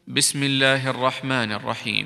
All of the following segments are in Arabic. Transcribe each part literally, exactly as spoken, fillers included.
بسم الله الرحمن الرحيم.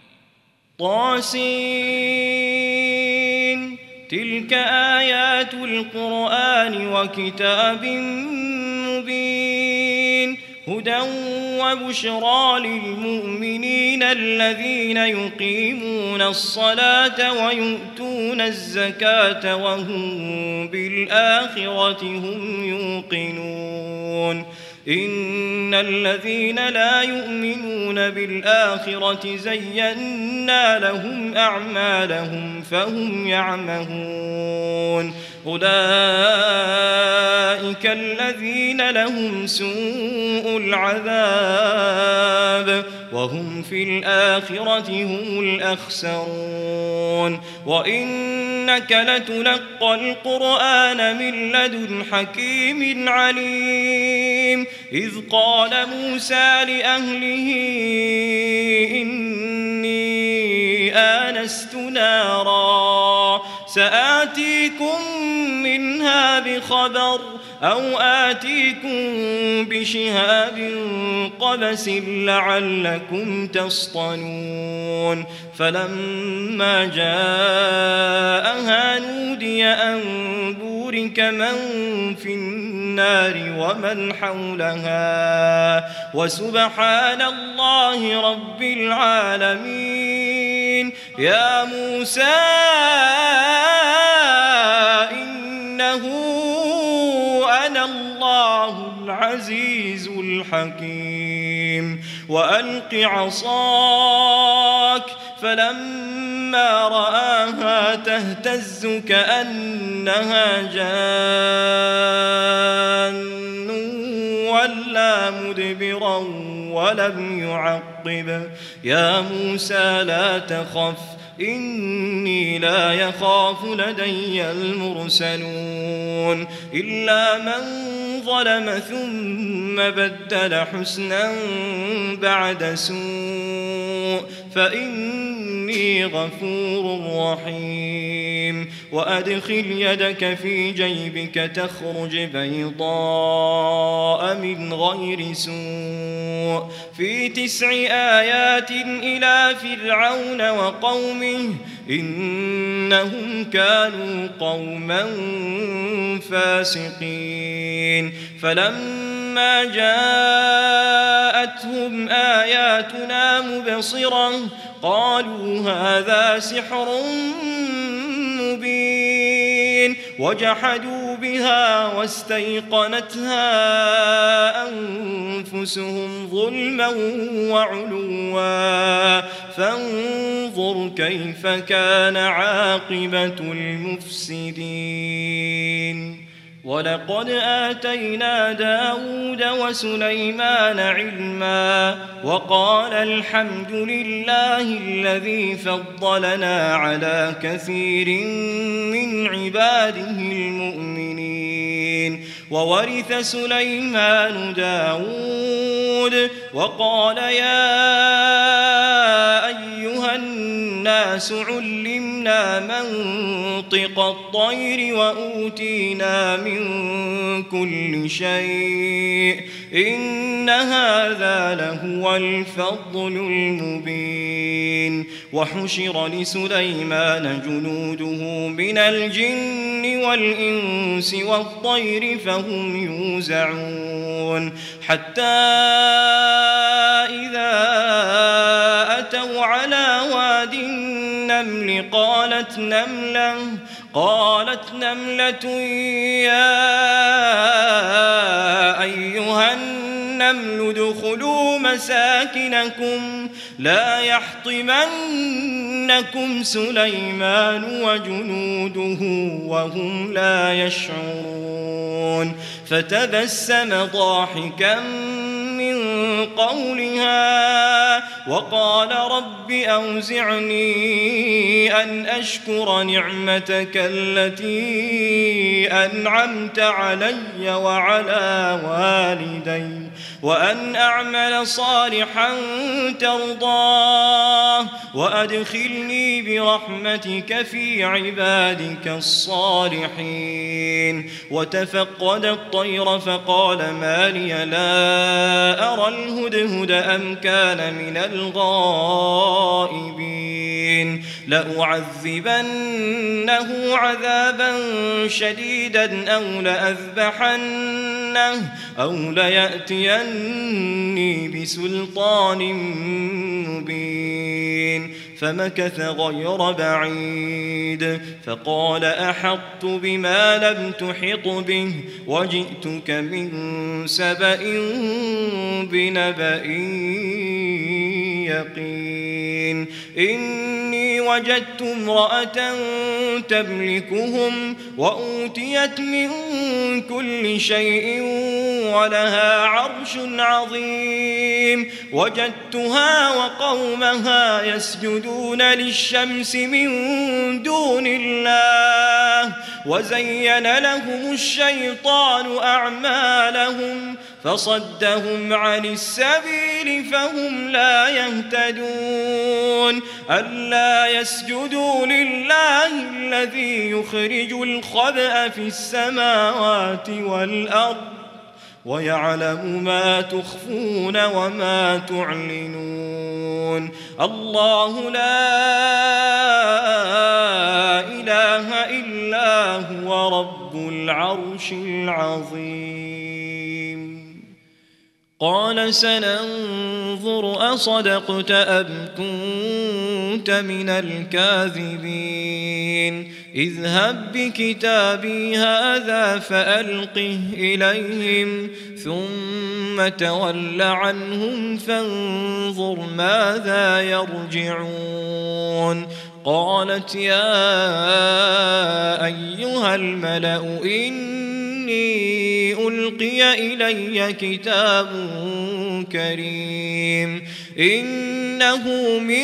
طاسين تلك آيات القرآن وكتاب مبين هدى وبشرى للمؤمنين الذين يقيمون الصلاة ويؤتون الزكاة وهم بالآخرة هم يوقنون إن الذين لا يؤمنون بالآخرة زينا لهم أعمالهم فهم يعمهون أولئك الذين لهم سوء العذاب وهم في الآخرة هم الأخسرون وإنك لتلقى القرآن من لدن حكيم عليم إذ قال موسى لأهله إني آنست نارا سآتيكم منها بخبر أو آتيكم بشهاب قبس لعلكم تصطلون فلما جاءها نودي أن بورك من في النار ومن حولها وسبحان الله رب العالمين يا موسى إنه أنا الله العزيز الحكيم وألق عصاك فلما رآها تهتز كأنها جان ولا مدبرا ولم يعقب يا موسى لا تخف إني لا يخاف لدي المرسلون إلا من ظلم ثم بدل حسنا بعد سوء فإني غفور رحيم وأدخل يدك في جيبك تخرج بيضاء من غير سوء في تسع آيات إلى فرعون وقومه إنهم كانوا قوما فاسقين فلما جاءتهم آياتنا مبصرة قالوا هذا سحر مبين وجحدوا بها واستيقنتها أنفسهم ظلما وعلوا فانظر كيف كان عاقبة المفسدين ولقد آتينا داود وسليمان علما وقال الحمد لله الذي فضلنا على كثير من عباده المؤمنين وورث سليمان داود وقال يا أيها الناس علمنا منطق الطير وأوتينا من كل شيء إن هذا لهو الفضل المبين وحشر لسليمان جنوده من الجن والإنس والطير فهم يوزعون حتى إذا أتوا على واد النمل قالت نملة قالت نملة يا أيها النمل ادخلوا مساكنكم لا يحطمنكم سليمان وجنوده وهم لا يشعرون فتبسم ضاحكا من قولها وقال رب أوزعني أن أشكر نعمتك التي أنعمت علي وعلى والدي وأن أعمل صالحا ترضاه وأدخلني برحمتك في عبادك الصالحين. وتفقد الطير فقال ما لي لا أرى الهدهد أم كان من الغائبين لأعذبنه عذابا شديدا أو لأذبحنه أو ليأتيني بسلطان مبين. فمكث غير بعيد فقال أحطت بما لم تحط به وجئتك من سبأ بنبأ يقين. إني وجدت امرأة تملكهم وأوتيت من كل شيء ولها عرش عظيم. وجدتها وقومها يسجدون للشمس من دون الله وزين لهم الشيطان أعمالهم فصدهم عن السبيل فهم لا يهتدون. ألا يسجدوا لله الذي يخرج الخبأ في السماوات والأرض ويعلم ما تخفون وما تعلنون. الله لا إله إلا هو رب العرش العظيم. قال سننظر أصدقت أم كنت من الكاذبين. اذهب بكتابي هذا فألقه إليهم ثم تول عنهم فانظر ماذا يرجعون. قالت يا أيها الملأ إني ألقي إلي كتاب كريم إنه من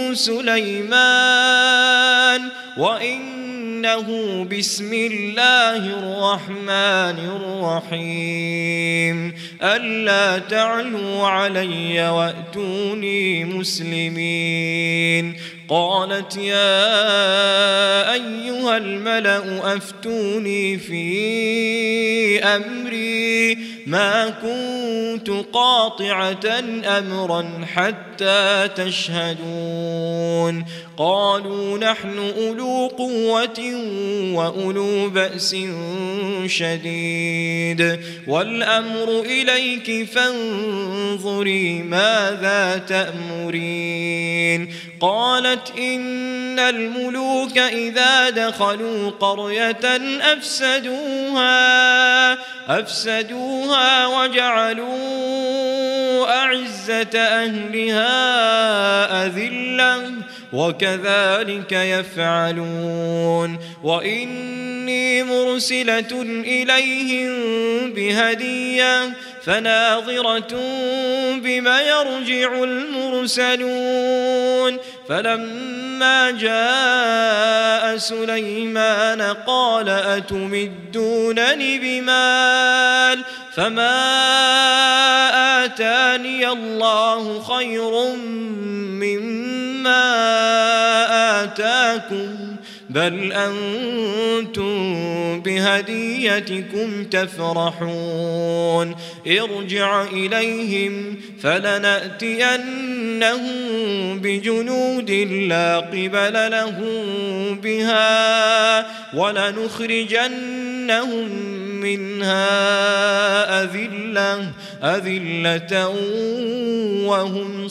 سليمان وإنه بسم الله الرحمن الرحيم ألا تعلوا علي وأتوني مسلمين. قالت يا أيها الملأ أفتوني في أمري ما كنت قاطعة أمرا حتى تشهدون. قالوا نحن أولو قوة وأولو بأس شديد والأمر إليك فانظري ماذا تأمرين. قالت إن الملوك إذا دخلوا قرية أفسدوها أفسدوها وجعلوا أعزة أهلها أذلة وكذلك يفعلون. وإني مرسلة إليهم بهدية فناظرة بما يرجع المرسلون. فلما جاء سليمان قال أتمدونني بمال فما آتاني الله خير مما آتاكم بل أنتم بهديتكم تفرحون. ارجع إليهم فلنأتينهم بجنود لا قبل لهم بها ولنخرجنهم منها أذلة أذلة وهم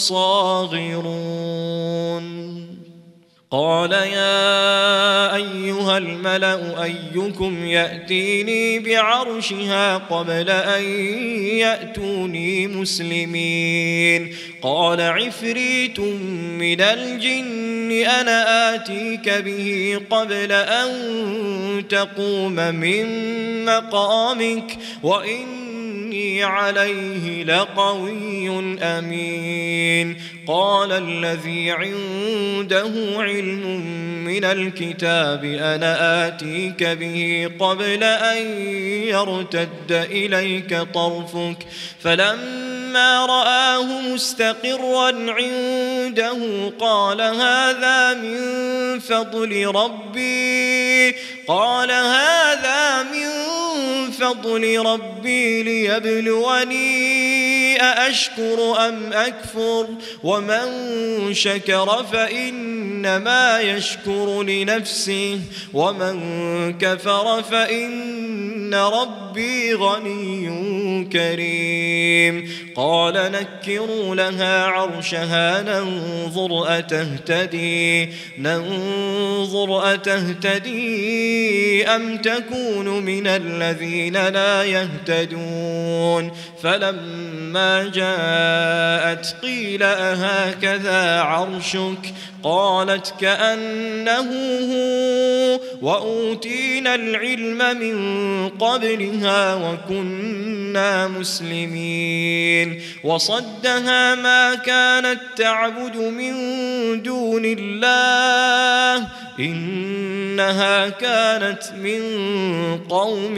صاغرون. قال يا أيها الملأ أيكم يأتيني بعرشها قبل أن يأتوني مسلمين. قال عفريت من الجن أنا آتيك به قبل أن تقوم من مقامك وإني إني عليه لقوي أمين. قال الذي عنده علم من الكتاب أنا آتيك به قبل أن يرتد إليك طرفك فلما رآه مستقرا عنده قال هذا من فضل ربي قال هذا من فضل ربي ليبلوني أأشكر أم أكفر ومن شكر فإنما يشكر لنفسه ومن كفر فإن ربي غني كريم. قال نكروا لها عرشها ننظر أتهتدي ننظر أتهتدي أم تكون من الذين لا يهتدون. فلما جاءت قيل أهكذا عرشك قالت كأنه هو وأوتينا العلم من قبلها وكنا مسلمين. وصدها ما كانت تعبد من دون الله إنها كانت من قوم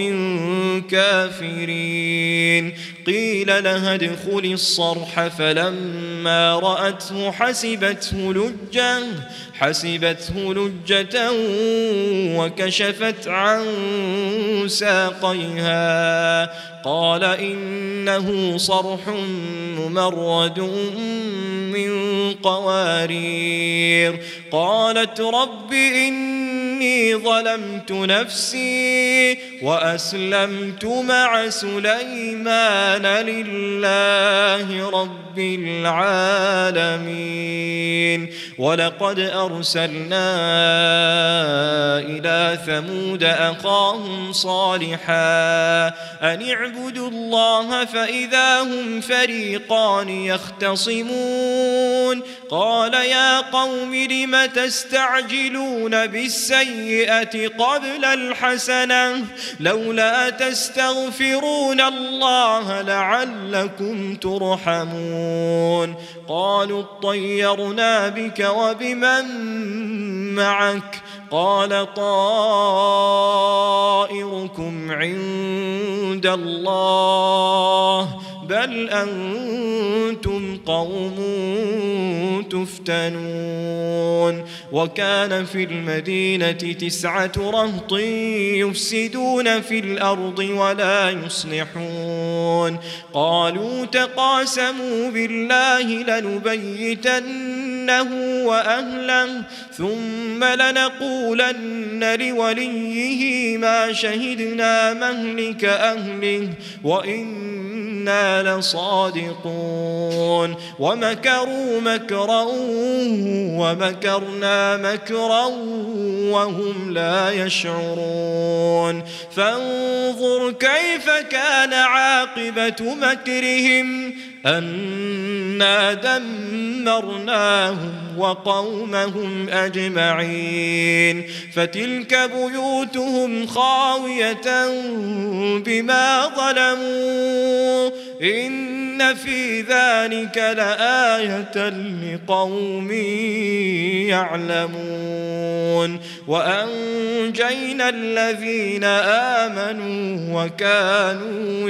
كافرين. قيل لها ادخلي الصرح فلما رأته حسبته لجة حسبته لجة وكشفت عن ساقيها قال إنه صرح ممرد من قوارير. قالت رب إني ظلمت نفسي وأسلمت مع سليمان لله رب العالمين. ولقد أرسلنا إلى ثمود أخاهم صالحا أن اعبدوا الله فإذا هم فريقان يختصمون. قال يا قوم لم تستعجلون بالسيئة قبل الحسنة لولا تستغفرون الله لعلكم ترحمون. قالوا اطيرنا بك وبمن معك قال طائركم عند الله بل أنتم قوم تفتنون. وكان في المدينة تسعة رهط يفسدون في الأرض ولا يصلحون. قالوا تقاسموا بالله لنبيتنه وأهله ثم لنقولن لوليه ما شهدنا مهلك أهله وإنا لصادقون. ومكروا مكرا ومكرنا مكرا وهم لا يشعرون. فانظر كيف كان عاقبة مكرهم أنا دمرناهم وقومهم أجمعين. فتلك بيوتهم خاوية بما ظلموا إن في ذلك لآية لقوم يعلمون. وأنجينا الذين آمنوا وكانوا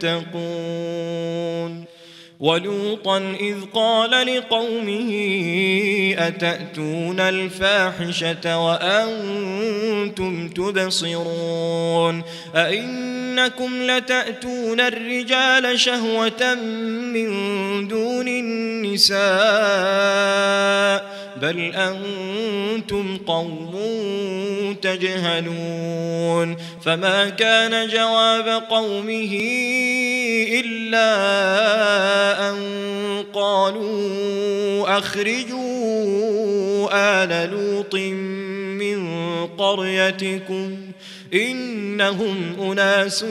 يتقون. ولوطا إذ قال لقومه أتأتون الفاحشة وأنتم تبصرون أئنكم لتأتون الرجال شهوة من دون النساء بل أنتم قوم تجهلون. فما كان جواب قومه إلا أن قالوا أخرجوا آل لوط من قريتكم إنهم أناس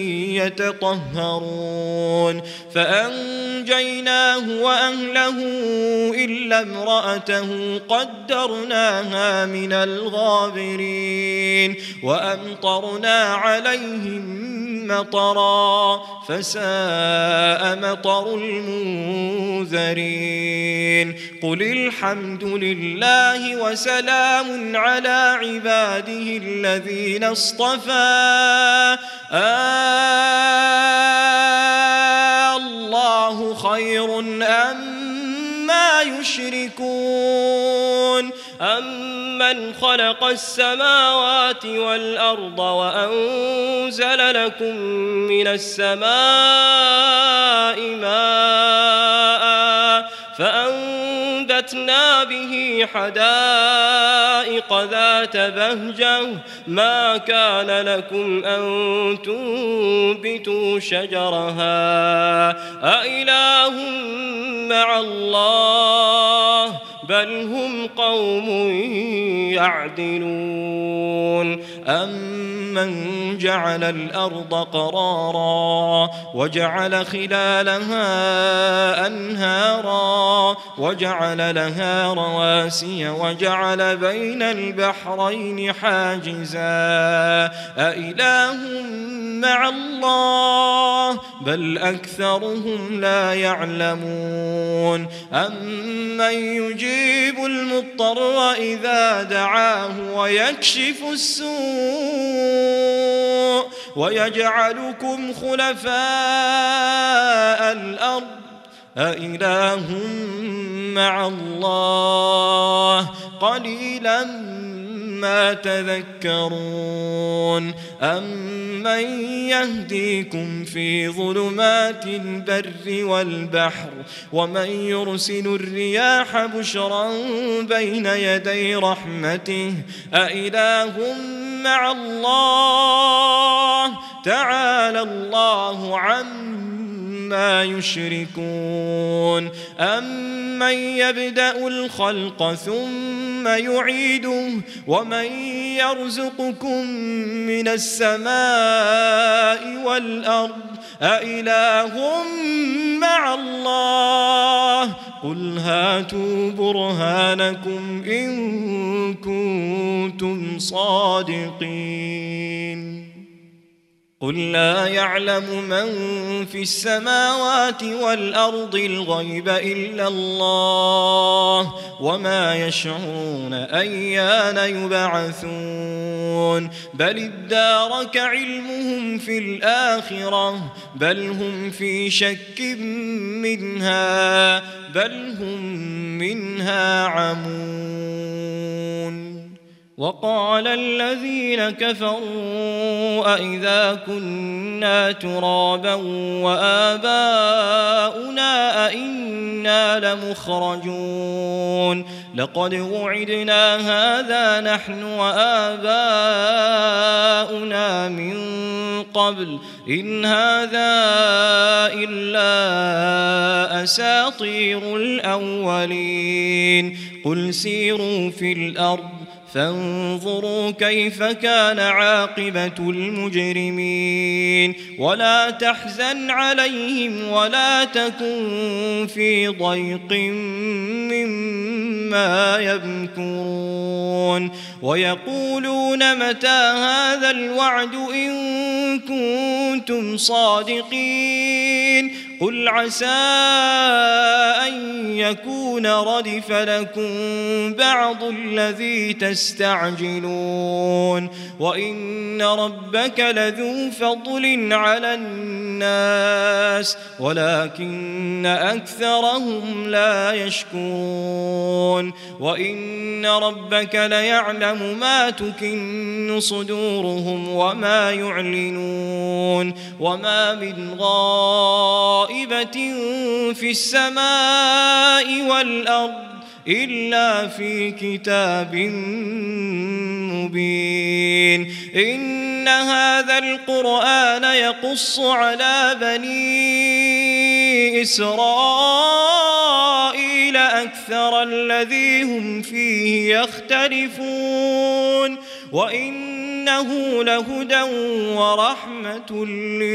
يتطهرون فأنجيناه وأهله إلا امرأته قدرناها من الغابرين وأمطرنا عليهم مطرا فساء مطر المنذرين قل الحمد لله وسلام على عباده الذين اصطفى آه الله خير أما يشركون أمن خلق السماوات والأرض وأنزل لكم من السماء ماء فأنبتنا به حدائق ذات بهجة ما كان لكم أن تنبتوا شجرها أإله مع الله بل هم قوم يعدلون أمن جعل الأرض قرارا وجعل خلالها أنهارا وجعل لها رواسي وجعل بين البحرين حاجزا أإله مع الله بل أكثرهم لا يعلمون أمن يجيب المضطر إذا دعاه ويكشف السوء ويجعلكم خلفاء الأرض أإله مع الله قليلا ما تذكرون أمن يهديكم في ظلمات البر والبحر ومن يرسل الرياح بشرا بين يدي رحمته أإله مع الله تعالى الله عما يشركون أمن يبدأ الخلق ثم يعيده ومن يرزقكم من السماء والأرض أإله مع الله قل هاتوا برهانكم إن كنتم صادقين قل لا يعلم من في السماوات والأرض الغيب إلا الله وما يشعرون أيان يبعثون بل ادارك علمهم في الآخرة بل هم في شك منها بل هم منها عمون وقال الذين كفروا أئذا كنا ترابا وآباؤنا أئنا لمخرجون لقد وعدنا هذا نحن وآباؤنا من قبل إن هذا إلا أساطير الأولين قل سيروا في الأرض فانظروا كيف كان عاقبة المجرمين ولا تحزن عليهم ولا تكن في ضيق مما يمكرون ويقولون متى هذا الوعد إن كنتم صادقين قل عسى أن يكون ردف لكم بعض الذي تستعجلون وإن ربك لذو فضل على الناس ولكن أكثرهم لا يشكرون وإن ربك ليعلم ما تكن صدورهم وما يعلنون وما من غائبة في السماء والأرض إلا في كتاب مبين إن هذا القرآن يقص على بني إسرائيل أكثر الذي هم فيه يختلفون وإنه لهدى ورحمة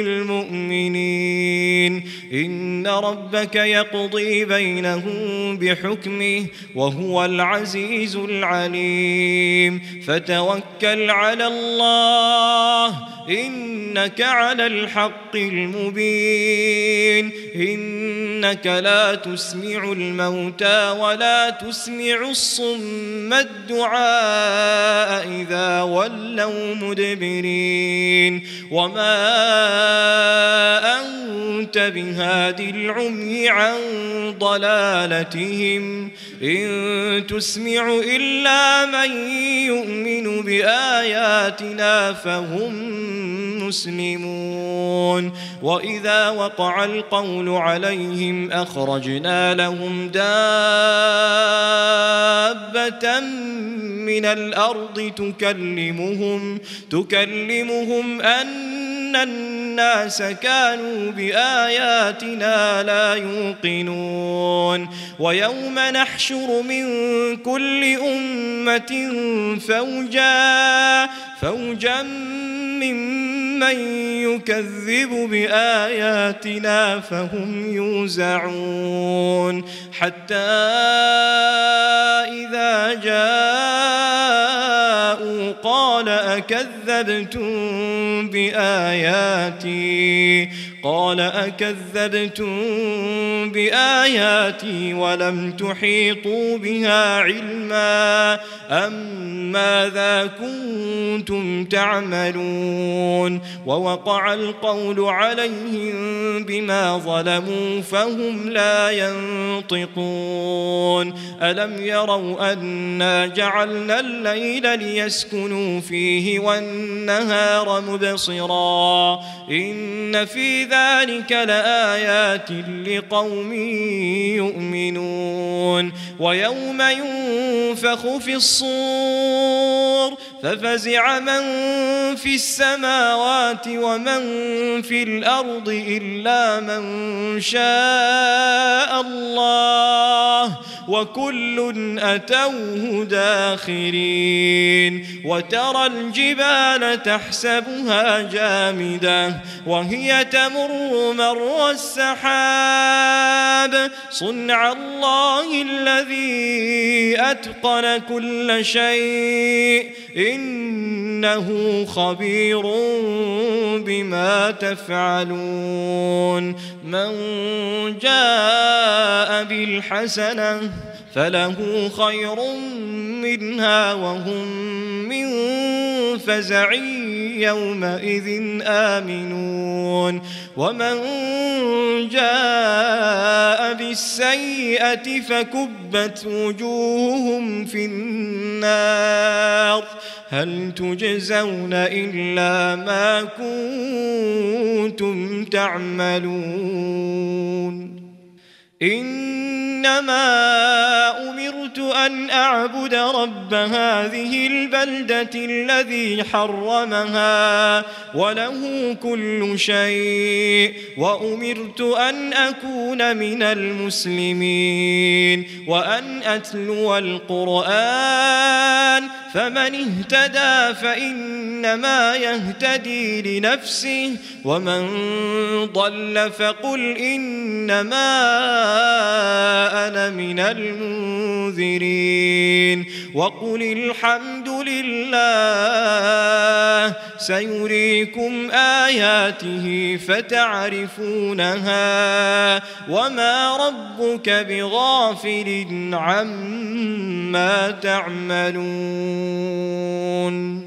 للمؤمنين إن ربك يقضي بينهم بحكمه وهو العزيز العليم فتوكل على الله إنك على الحق المبين إنك لا تسمع الموتى ولا تسمع الصم الدعاء إذا ولوا مدبرين وما أنت بهاد العمي عن ضلالتهم إن تسمع إلا من يؤمن بآياتنا فهم مسلمون وإذا وقع القول عليهم أخرجنا لهم دابة من الأرض تكلمهم تكلمهم أن الناس كانوا بآياتنا لا يوقنون ويوم نحشر من كل أمة فوجا فوجا ممن يكذب بآياتنا فهم يوزعون حتى إذا جاءوا قال أكذبتم بآياتي قال أكذبتم بآياتي ولم تحيطوا بها علما أم ماذا كنتم تعملون ووقع القول عليهم بما ظلموا فهم لا ينطقون ألم يروا أنا جعلنا الليل ليسكنوا فيه والنهار مبصرا إن في ذلك لآيات لقوم يؤمنون ويوم ينفخ في الصور ففزع من في السماوات ومن في الأرض إلا من شاء الله وكل أتوه داخرين وترى الجبال تحسبها جامدة وهي تمر مر السحاب صنع الله الذي أتقن كل شيء إنه خبير بما تفعلون من جاء بالحسنة فله خير منها وهم من فزع يومئذ آمنون ومن جاء بالسيئة فكبت وجوههم في النار هل تجزون إلا ما كنتم تعملون إنما أمرت أن أعبد رب هذه البلدة الذي حرمها وله كل شيء وأمرت أن أكون من المسلمين وأن أتلو القرآن فمن اهتدى فإنما يهتدي لنفسه ومن ضل فقل إنما أنا من المنذرين وقل الحمد لله سيريكم آياته فتعرفونها وما ربك بغافل عما تعملون